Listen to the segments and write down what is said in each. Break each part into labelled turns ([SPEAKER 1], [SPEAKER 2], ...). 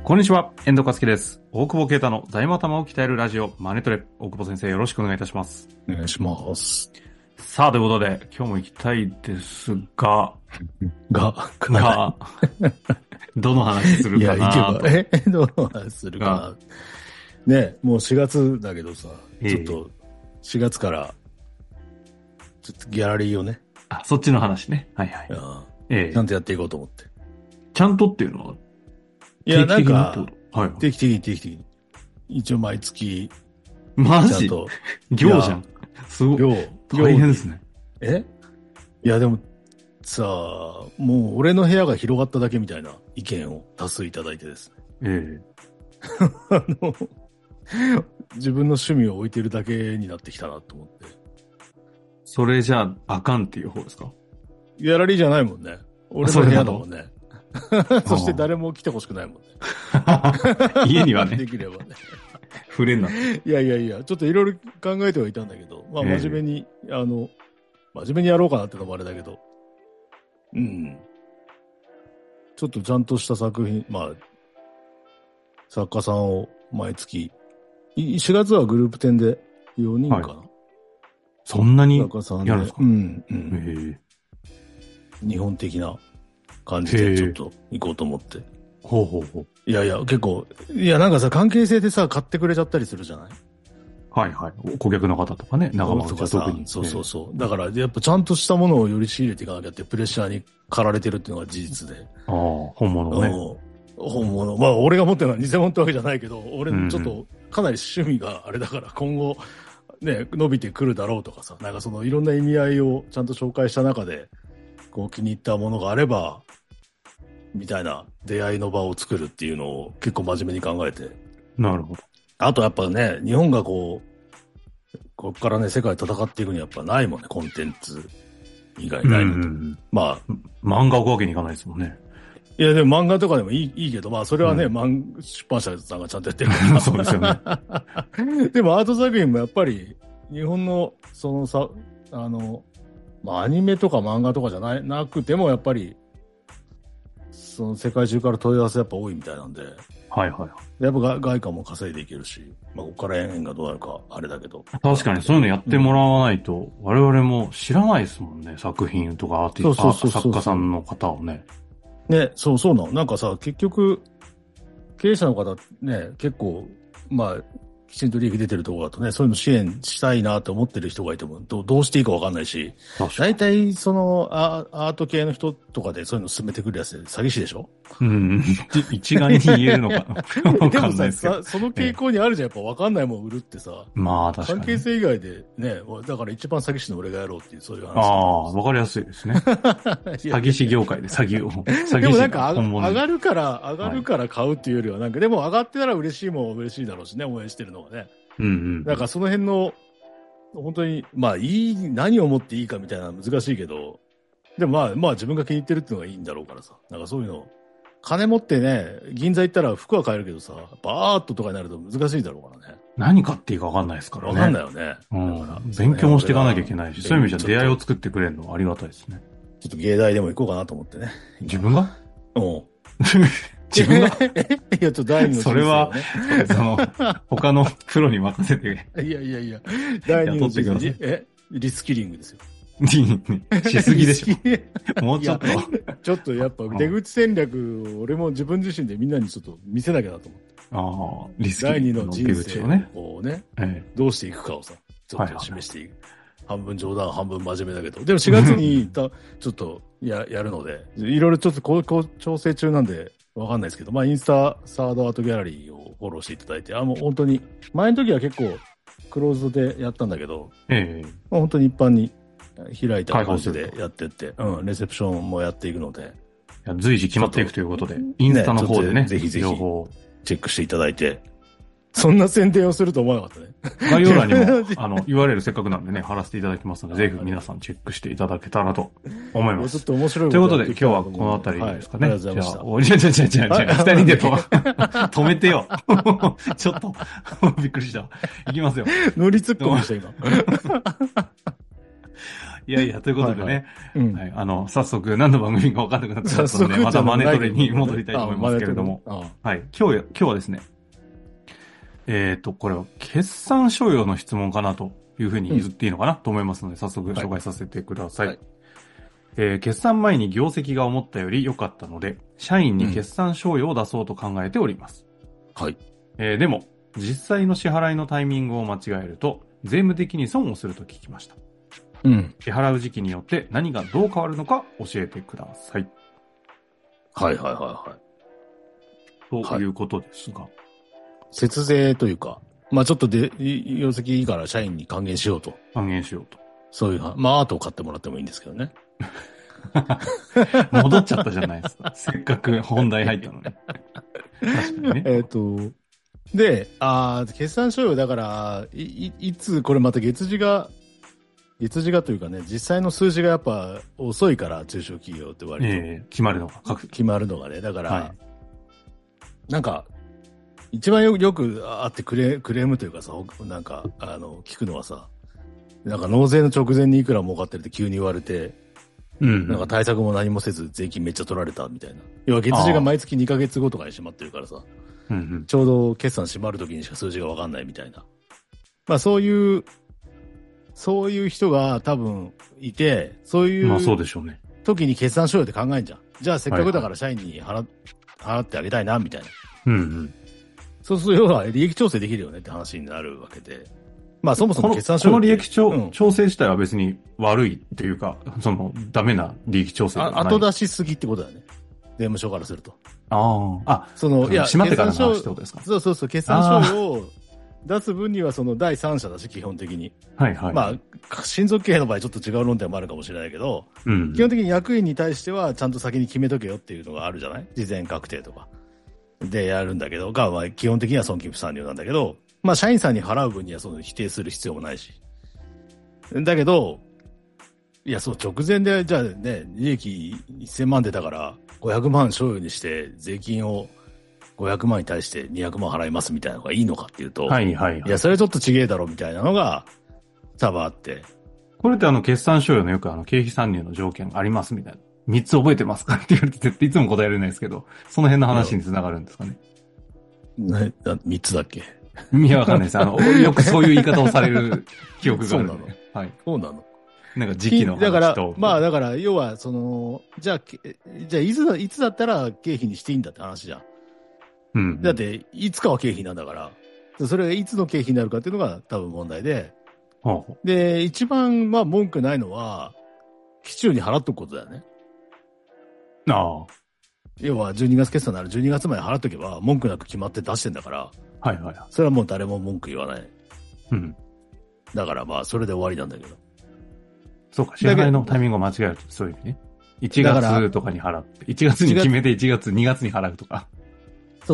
[SPEAKER 1] こんにちは、遠藤和樹です。大久保啓太の財務頭を鍛えるラジオ、マネトレ。大久保先生、よろしくお願いいたします。
[SPEAKER 2] お願いします。
[SPEAKER 1] さあ、ということで、今日も行きたいですが、どの話するかなと。
[SPEAKER 2] いや、どの話するかな。ね、もう4月だけどさ、ちょっと4月から、ちょっとギャラリーをね。
[SPEAKER 1] あ、そっちの話ね。はいはい。
[SPEAKER 2] ちゃんとやっていこうと思って。
[SPEAKER 1] ちゃんとっていうのは、
[SPEAKER 2] いや、なんか、
[SPEAKER 1] はい、
[SPEAKER 2] 定期的に。一応毎月。
[SPEAKER 1] マジ行じゃん。すごい。大変ですね。
[SPEAKER 2] いや、でも、さあ、もう俺の部屋が広がっただけみたいな意見を多数いただいてですね。自分の趣味を置いてるだけになってきたなと思って。
[SPEAKER 1] それじゃあ、あかんっていう方ですか？
[SPEAKER 2] ギャラリーじゃないもんね。俺の部屋だもんね。そして誰も来てほしくないもんね。
[SPEAKER 1] 家にはね。
[SPEAKER 2] できればね。
[SPEAKER 1] 触れんな。
[SPEAKER 2] いや、ちょっといろいろ考えてはいたんだけど、まあ真面目に、真面目にやろうかなってのもあれだけど、ちょっとちゃんとした作品、まあ、作家さんを毎月、4月はグループ展で4人かな。はい、
[SPEAKER 1] そんなにやるん
[SPEAKER 2] ですか？日本的な感じでちょっと行こうと思って。
[SPEAKER 1] ほう。
[SPEAKER 2] いや、結構、なんかさ、関係性でさ、買ってくれちゃったりするじゃない？
[SPEAKER 1] はい。顧客の方とかね、仲間とか特に。
[SPEAKER 2] そう。だから、やっぱちゃんとしたものをより仕入れていかなきゃってプレッシャーに駆られてるっていうのが事実で。
[SPEAKER 1] ああ、本物ね。
[SPEAKER 2] 本物。まあ、俺が持ってるのは偽物ってわけじゃないけど、俺ちょっとかなり趣味があれだから、今後、ね、伸びてくるだろうとかさ、なんかそのいろんな意味合いをちゃんと紹介した中で、こう気に入ったものがあれば、みたいな出会いの場を作るっていうのを結構真面目に考えて。
[SPEAKER 1] なるほど。
[SPEAKER 2] あとやっぱね、日本がこっからね、世界戦っていくにはやっぱないもんね、コンテンツ以外ないのと。まあ。
[SPEAKER 1] 漫画置くわけにいかないですもんね。
[SPEAKER 2] いや、でも漫画とかでもいいけど、まあそれはね、出版社さんがちゃんとやってるから。
[SPEAKER 1] そうですよね。
[SPEAKER 2] でもアート作品もやっぱり、日本の、まあアニメとか漫画とかじゃなくてもやっぱり、その世界中から問い合わせやっぱ多いみたいなんで。
[SPEAKER 1] はい。
[SPEAKER 2] やっぱ外貨も稼いでいけるし、まあここから円がどうなるかあれだけど。
[SPEAKER 1] 確かにそういうのやってもらわないと、我々も知らないですもんね、作品とかアーティスト、作家さんの方をね。
[SPEAKER 2] ね、そうなの。なんかさ、結局、経営者の方ね、結構、まあ、きちんと利益出てるところだとね、そういうの支援したいなと思ってる人がいても、どうしていいかわかんないし、大体そのアート系の人とかでそういうの進めてくるやつで詐欺師でしょ？
[SPEAKER 1] 一概に言えるのかわかんないですけど。
[SPEAKER 2] でもさ、その傾向にあるじゃん、やっぱわかんないもん売るってさ。
[SPEAKER 1] まあ確かに。
[SPEAKER 2] 関係性以外でね、だから一番詐欺師の俺がやろうっていう、そういう話。
[SPEAKER 1] ああ、わかりやすいですね。詐欺師業界で詐欺を。
[SPEAKER 2] でもなんか上がるから買うっていうよりは、なんかでも上がってたら嬉しいもん嬉しいだろうしね、応援してるのはね。なんかその辺の、本当に、まあ何を持っていいかみたいなのは難しいけど、でもまあ自分が気に入ってるっていうのがいいんだろうからさ。なんかそういうの、金持ってね、銀座行ったら服は買えるけどさ、やっぱアートとかになると難しいだろうからね。
[SPEAKER 1] 何買っていいか分かんないですからね。
[SPEAKER 2] 分かんないよね。
[SPEAKER 1] 勉強もしていかなきゃいけないし、そういう意味じゃ出会いを作ってくれるのはありがたいですね。
[SPEAKER 2] ちょっと芸大でも行こうかなと思ってね。
[SPEAKER 1] 自分が？自分がい
[SPEAKER 2] や、ちょっと第二の人生をね。
[SPEAKER 1] それは、他のプロに任せて。
[SPEAKER 2] いや、第二の人生リスキリングですよ。
[SPEAKER 1] しすぎでしょ。もうちょっと。
[SPEAKER 2] ちょっとやっぱ出口戦略を俺も自分自身でみんなにちょっと見せなきゃなと思って。
[SPEAKER 1] リスキリングの出口をね。
[SPEAKER 2] こうね、どうしていくかをさ、ちょっと示していく。半分冗談、半分真面目だけど。でも4月にちょっとやるので、いろいろちょっとこう調整中なんで、わかんないですけど、まあインスタサードアートギャラリーをフォローしていただいて、もう本当に、前の時は結構クローズドでやったんだけど、まあ、本当に一般に開いた感じでやってって、レセプションもやっていくので。
[SPEAKER 1] 随時決まっていくということで、インスタの方でね、
[SPEAKER 2] ぜひチェックしていただいて、そんな宣伝をすると思わなかった
[SPEAKER 1] ね。概要欄にも、URL せっかくなんでね、貼らせていただきますので、ぜひ皆さんチェックしていただけたらと思います。
[SPEAKER 2] ちょっと面白い
[SPEAKER 1] ということで、今日はこのあたりですかね。
[SPEAKER 2] ありがとうございました。
[SPEAKER 1] じゃあ、二人で止めてよ。ちょっと、びっくりした。いきますよ。
[SPEAKER 2] 乗り突っ込みでした、今。
[SPEAKER 1] いやいや、ということでね、
[SPEAKER 2] はい、
[SPEAKER 1] 早速何の番組か分かんなくなってますので、またマネトレに戻りたいと思いますけれども、はい、今日はですね、これは決算書用の質問かなというふうに言っていいのかなと思いますので、早速紹介させてください。はい、決算前に業績が思ったより良かったので、社員に決算書用を出そうと考えております。
[SPEAKER 2] はい。
[SPEAKER 1] でも、実際の支払いのタイミングを間違えると、税務的に損をすると聞きました。支払う時期によって何がどう変わるのか教えてください。
[SPEAKER 2] はいはいはいはい。
[SPEAKER 1] ということですが。
[SPEAKER 2] 節税というか、まあちょっと業績いいから社員に還元しようと。
[SPEAKER 1] 還元しようと。
[SPEAKER 2] そういう、まあアートを買ってもらってもいいんですけどね。
[SPEAKER 1] 戻っちゃったじゃないですか。せっかく本題入ったのに。確かにね。
[SPEAKER 2] で、決算書用だから、いつ、これまた月次がというかね、実際の数字がやっぱ遅いから、中小企業って割と。
[SPEAKER 1] 決まるの
[SPEAKER 2] がね。だから、はい、なんか、一番よくあってクレームというかさ、なんか、聞くのはさ、なんか納税の直前にいくら儲かってるって急に言われて、なんか対策も何もせず税金めっちゃ取られたみたいな。要は月次が毎月2ヶ月後とかに閉まってるからさ、ちょうど決算閉まる時にしか数字がわかんないみたいな。まあそういう人が多分いて、そういう
[SPEAKER 1] まあそうでしょうね。
[SPEAKER 2] 時に決算書用って考えんじゃん。じゃあせっかくだから社員に払ってあげたいなみたいな。そうすると要は利益調整できるよねって話になるわけで。まあそもそも決算書
[SPEAKER 1] この利益調整自体は別に悪いっていうか、ダメな利益調整ではない。
[SPEAKER 2] 後出しすぎってことだよね。税務署からすると。
[SPEAKER 1] 閉まってからの話ってことですか？
[SPEAKER 2] そう、決算書を出す分には第三者だし、基本的に。
[SPEAKER 1] はいはい。
[SPEAKER 2] まあ、親族経営の場合ちょっと違う論点もあるかもしれないけど、基本的に役員に対してはちゃんと先に決めとけよっていうのがあるじゃない？事前確定とか。でやるんだけど、まあ基本的には損金不算入なんだけど、まあ社員さんに払う分には否定する必要もないし。だけど、いや、直前で、じゃあね、利益1000万出たから、500万所有にして、税金を500万に対して200万払いますみたいなのがいいのかっていうと、
[SPEAKER 1] はい。い
[SPEAKER 2] や、それちょっと違えだろみたいなのが、多分あって。
[SPEAKER 1] これって決算書用のよく経費参入の条件ありますみたいな。3つ覚えてますかって言われて絶対いつも答えられないですけど、その辺の話につながるんですかね。
[SPEAKER 2] 3つだっけ？
[SPEAKER 1] いや、わかんないです。よくそういう言い方をされる記憶がある、ね。そうなの？
[SPEAKER 2] はい。そうなの？
[SPEAKER 1] なんか時期の話と。
[SPEAKER 2] だから、要は、じゃあ、いつだったら経費にしていいんだって話じゃん。だって、いつかは経費なんだから、それがいつの経費になるかっていうのが多分問題で、で、一番、まあ、文句ないのは、期中に払っとくことだよね。要は、12月決算なら12月まで払っとけば、文句なく決まって出してんだから、
[SPEAKER 1] はいはい。
[SPEAKER 2] それはもう誰も文句言わない。だからまあ、それで終わりなんだけど。
[SPEAKER 1] そうか、支払いのタイミングを間違えると、そういう意味ね。1月とかに払って、1月に決めて1月、2月に払うとか。
[SPEAKER 2] そう。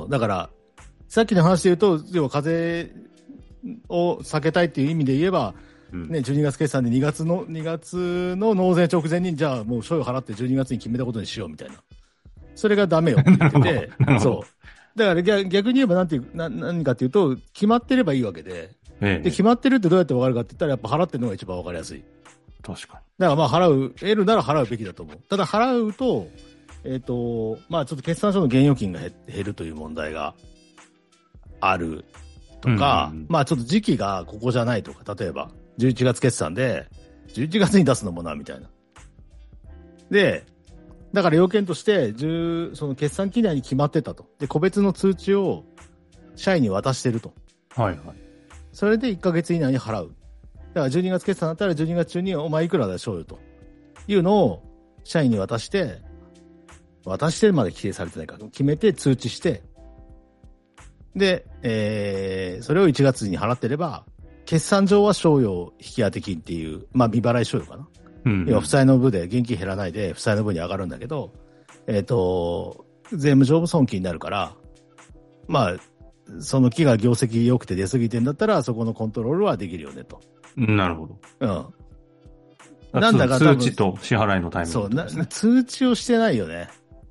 [SPEAKER 2] だから、さっきの話で言うと、要は課税を避けたいっていう意味で言えば、12月決算で2月の納税直前に、じゃあもう所有払って12月に決めたことにしようみたいな。それがダメよって言ってて、そう。だから逆に言えば何かっていうと、決まってればいいわけで、で、決まってるってどうやって分かるかって言ったら、やっぱ払ってるのが一番分かりやすい。
[SPEAKER 1] 確かに。
[SPEAKER 2] だからまあ得るなら払うべきだと思う。ただ払うと、まあちょっと決算書の現預金が減るという問題があるとか、まあちょっと時期がここじゃないとか、例えば11月決算で、11月に出すのもな、みたいな。で、だから要件として、その決算期内に決まってたと。で、個別の通知を社員に渡してると。
[SPEAKER 1] はいはい。
[SPEAKER 2] それで1ヶ月以内に払う。だから12月決算だったら12月中にお前いくらでしょうよというのを社員に渡してまで規定されてないから決めて通知して、で、それを1月に払ってれば、決算上は賞与引き当て金っていう、まあ未払い賞与かな。要は負債の分で現金減らないで負債の分に上がるんだけど、税務上も損金になるから、まあ、その期が業績良くて出過ぎてんだったら、そこのコントロールはできるよねと。
[SPEAKER 1] なるほど。
[SPEAKER 2] なんだか
[SPEAKER 1] 通知と支払いのタイミング、ね。
[SPEAKER 2] そう、通知をしてないよね。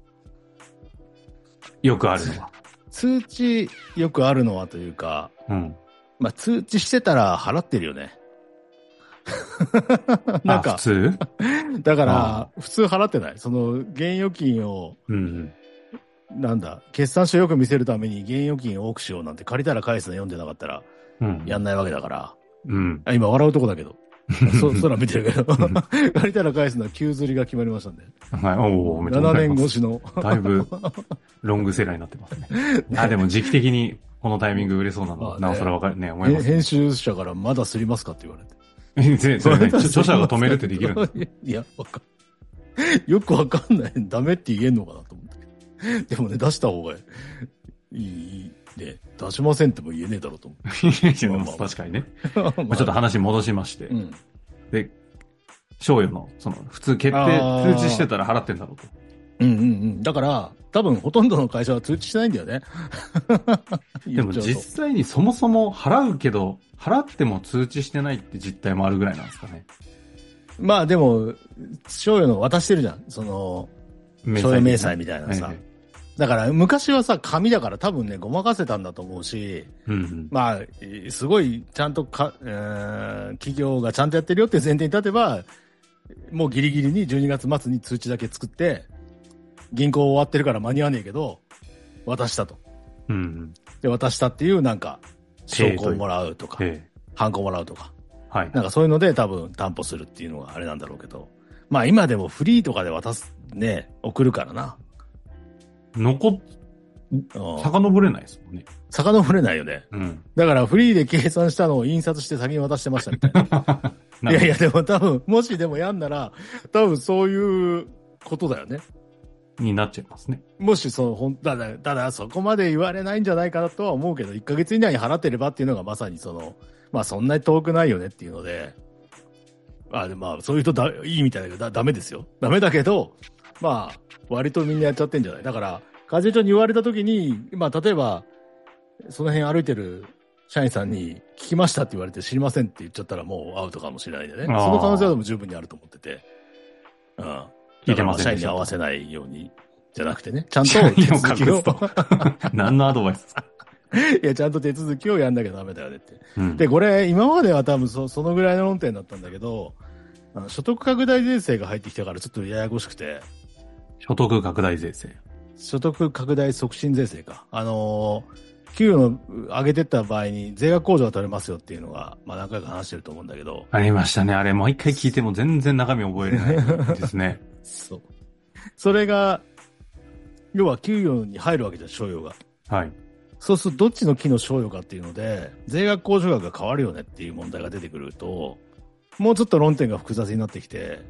[SPEAKER 1] よくあるのは。
[SPEAKER 2] 通知よくあるのはというか、まあ通知してたら払ってるよね。
[SPEAKER 1] なんか、普通
[SPEAKER 2] だから、普通払ってない。その、現預金を、なんだ、決算書よく見せるために現預金を多くしようなんて借りたら返すの読んでなかったら、やんないわけだから。今笑うとこだけど。空見てるけど。借りたら返すのは急釣りが決まりましたんで。
[SPEAKER 1] はい、おー、めっちゃ
[SPEAKER 2] 7年越しの。
[SPEAKER 1] だいぶ、ロングセラーになってますね。でも時期的にこのタイミング売れそうなの、なおさらわかるね、思います、
[SPEAKER 2] 編集者からまだすりますかって言われ
[SPEAKER 1] て。それね、著者が止めるってできるんです
[SPEAKER 2] いや、よくわかんない。ダメって言えんのかなと思って。でもね、出した方がいい。ね、出しませんっても言えねえだろうと思う。
[SPEAKER 1] 確かにね。ちょっと話戻しまして。で、賞与の、普通決定、通知してたら払ってんだろうと。
[SPEAKER 2] だから、多分ほとんどの会社は通知してないんだよね。
[SPEAKER 1] でも実際にそもそも払うけど、払っても通知してないって実態もあるぐらいなんですかね。
[SPEAKER 2] まあでも、賞与の渡してるじゃん。賞与明細みたいなさ。だから昔はさ、紙だから多分ね、ごまかせたんだと思うし、まあ、すごいちゃんと企業がちゃんとやってるよっていう前提に立てば、もうギリギリに12月末に通知だけ作って、銀行終わってるから間に合わねえけど、渡したと。で、渡したっていうなんか、証拠をもらうとか、ハンコもらうとか。なんかそういうので多分担保するっていうのがあれなんだろうけど。まあ今でもフリーとかで渡す、ね、送るからな。
[SPEAKER 1] 遡れないですもんね。
[SPEAKER 2] 遡れないよね。だからフリーで計算したのを印刷して先に渡してましたみたいな。いやいや、でも多分、もしでもやんなら、多分そういうことだよね。
[SPEAKER 1] になっちゃいますね。
[SPEAKER 2] もしただそこまで言われないんじゃないかなとは思うけど、1ヶ月以内に払ってればっていうのがまさにまあそんなに遠くないよねっていうので、まあそういう人いいみたいだけど、ダメですよ。ダメだけど、まあ、割とみんなやっちゃってんじゃない？だから、課税庁に言われたときに、まあ、例えば、その辺歩いてる社員さんに聞きましたって言われて知りませんって言っちゃったらもうアウトかもしれないんでね。その可能性はでも十分にあると思ってて。聞いてませんでした。社員に合わせないように、じゃなくてね。ちゃんと手続きを。
[SPEAKER 1] 何のアドバイスですか？
[SPEAKER 2] いや、ちゃんと手続きをやんなきゃダメだよねって。で、これ、今までは多分そのぐらいの論点だったんだけど、所得拡大税制が入ってきたからちょっとややこしくて。
[SPEAKER 1] 所得拡大税制。
[SPEAKER 2] 所得拡大促進税制か。給与の上げてった場合に税額控除が取れますよっていうのが、まあ何回か話してると思うんだけど。
[SPEAKER 1] ありましたね。あれ、もう一回聞いても全然中身覚えれないですね。
[SPEAKER 2] そう。それが、要は給与に入るわけじゃん、賞与が。
[SPEAKER 1] はい。
[SPEAKER 2] そうするとどっちの期の賞与かっていうので、税額控除額が変わるよねっていう問題が出てくると、もうちょっと論点が複雑になってきて、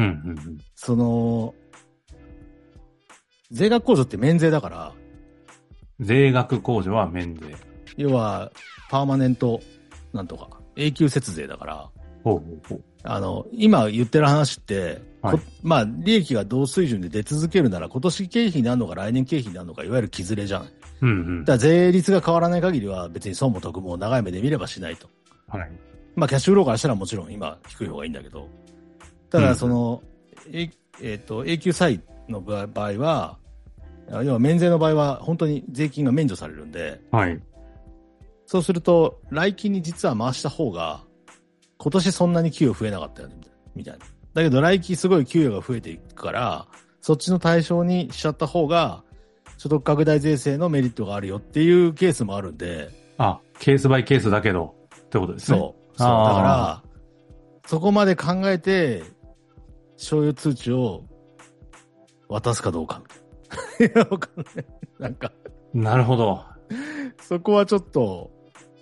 [SPEAKER 2] 税額控除って免税だから。
[SPEAKER 1] 税額控除は免税。
[SPEAKER 2] 要は、パーマネント、なんとか、永久節税だから。今言ってる話って、まあ、利益が同水準で出続けるなら、今年経費になるのか来年経費になるのか、いわゆる木ずれじゃん。だから税率が変わらない限りは、別に損も得も長い目で見ればしないと。まあ、キャッシュフローからしたらもちろん今低い方がいいんだけど。ただ、永久債の場合は、要は免税の場合は本当に税金が免除されるんで、そうすると来期に実は回した方が今年そんなに給与増えなかったよねみたいな。だけど来期すごい給与が増えていくからそっちの対象にしちゃった方が所得拡大税制のメリットがあるよっていうケースもあるんで。
[SPEAKER 1] ケースバイケースだけどってことですね。
[SPEAKER 2] そうだからそこまで考えて賞与通知を渡すかどうかみたいな。いや、わかんない。なんか。
[SPEAKER 1] なるほど。
[SPEAKER 2] そこはちょっと。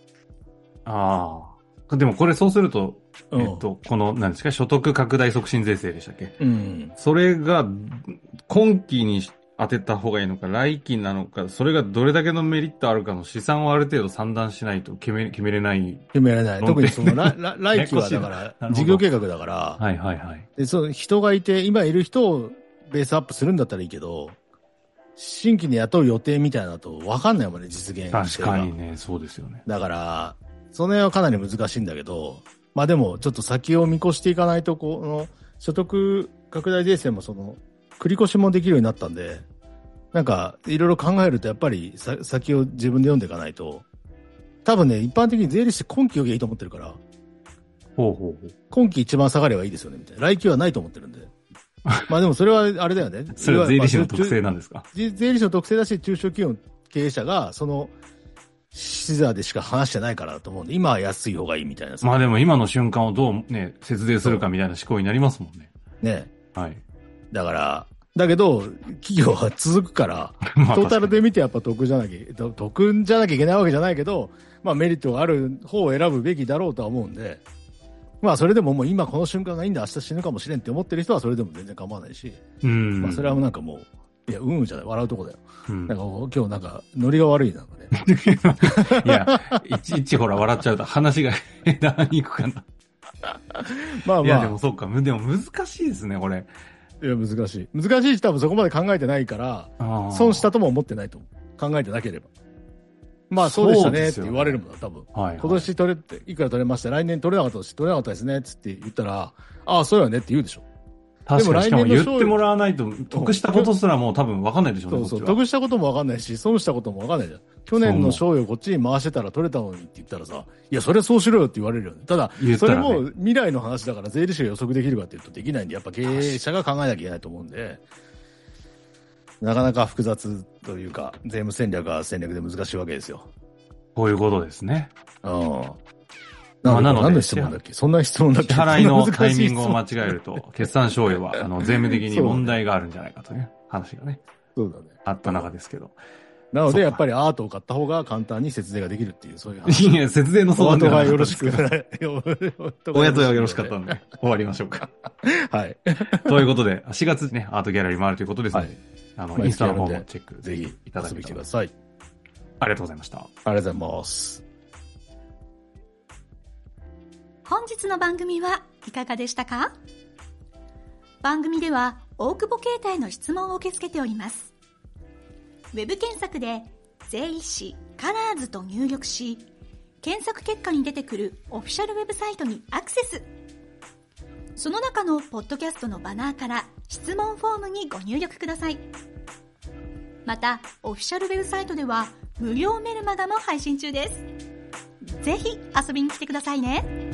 [SPEAKER 1] でもこれそうすると、この、何ですか、所得拡大促進税制でしたっけ？それが、今期に当てた方がいいのか、来期なのか、それがどれだけのメリットあるかの試算をある程度算段しないと決めれない。
[SPEAKER 2] 決めれない。特に来期はだから、事業計画だから。で、人がいて、今いる人をベースアップするんだったらいいけど、新規に雇う予定みたいなと分かんないもんね、実現して
[SPEAKER 1] 確かにね、そうですよね。
[SPEAKER 2] だから、その辺はかなり難しいんだけど、まあでも、ちょっと先を見越していかないと、この、所得拡大税制も繰り越しもできるようになったんで、なんか、いろいろ考えると、やっぱり先を自分で読んでいかないと、多分ね、一般的に税理士今期よりいいと思ってるから。
[SPEAKER 1] ほうほうほう。
[SPEAKER 2] 今期一番下がればいいですよね、みたいな。来期はないと思ってるんで。まあでもそれはあれだよね。
[SPEAKER 1] それは税理士の特性なんですか？
[SPEAKER 2] 税理士の特性だし、中小企業の経営者が、その、視座でしか話してないからだと思うんで、今は安い方がいいみたいな。
[SPEAKER 1] まあでも今の瞬間をどうね、節税するかみたいな思考になりますもんね。
[SPEAKER 2] ね。
[SPEAKER 1] はい。
[SPEAKER 2] だから、だけど、企業は続くから、まあ、トータルで見てやっぱ得じゃなきゃいけないわけじゃないけど、まあメリットがある方を選ぶべきだろうとは思うんで、まあそれでももう今この瞬間がいいんだ、明日死ぬかもしれんって思ってる人はそれでも全然構わないし、まあそれはなんかもう、いや、じゃない、笑うとこだよ。なんか今日なんか、ノリが悪いなんか
[SPEAKER 1] ね。いや、いちいちほら笑っちゃうと話が枝に行くかな。まあまあ。いや、でもそうか、でも難しいですね、これ。
[SPEAKER 2] いや、難しい。難しいし多分そこまで考えてないから、損したとも思ってないと思う。考えてなければ。まあそうでしたねって言われるもんな、多分。はいはい、今年取れて、いくら取れました、来年取れなかったし、取れなかったですねって言ったら、ああ、そうよねって言うでしょ。
[SPEAKER 1] 確かに、しかも言ってもらわないと、得したことすらもう多分分かんないでしょうね。
[SPEAKER 2] そう、得したことも分かんないし、損したことも分かんないじゃん。去年の賞与こっちに回してたら取れたのにって言ったらさ、いや、それそうしろよって言われるよね。ただ、それも未来の話だから税理士が予測できるかっていうとできないんで、やっぱ経営者が考えなきゃいけないと思うんで、なかなか複雑というか、税務戦略は戦略で難しいわけですよ。
[SPEAKER 1] こういうことですね。
[SPEAKER 2] なので、何の質問だっけ？そんな質問だっけ？
[SPEAKER 1] 支払いのタイミングを間違えると、決算賞与は、税務的に問題があるんじゃないかという話がね。
[SPEAKER 2] そうだね。
[SPEAKER 1] あった中ですけど。
[SPEAKER 2] なので、やっぱりアートを買った方が簡単に節税ができるっていう、そういう話。
[SPEAKER 1] いや、節税の相談では
[SPEAKER 2] よろしく。
[SPEAKER 1] 親とはよろしかったんで、終わりましょうか。
[SPEAKER 2] はい。
[SPEAKER 1] ということで、4月ね、アートギャラリーもあるということですので、インスタの方もチェック、ぜひいただきてください。ありがとうございました。あ
[SPEAKER 2] りがとうございます。
[SPEAKER 3] 本日の番組はいかがでしたか？番組では大久保携帯の質問を受け付けております。ウェブ検索で税理士カラーズと入力し、検索結果に出てくるオフィシャルウェブサイトにアクセス。その中のポッドキャストのバナーから質問フォームにご入力ください。またオフィシャルウェブサイトでは無料メルマガも配信中です。ぜひ遊びに来てくださいね。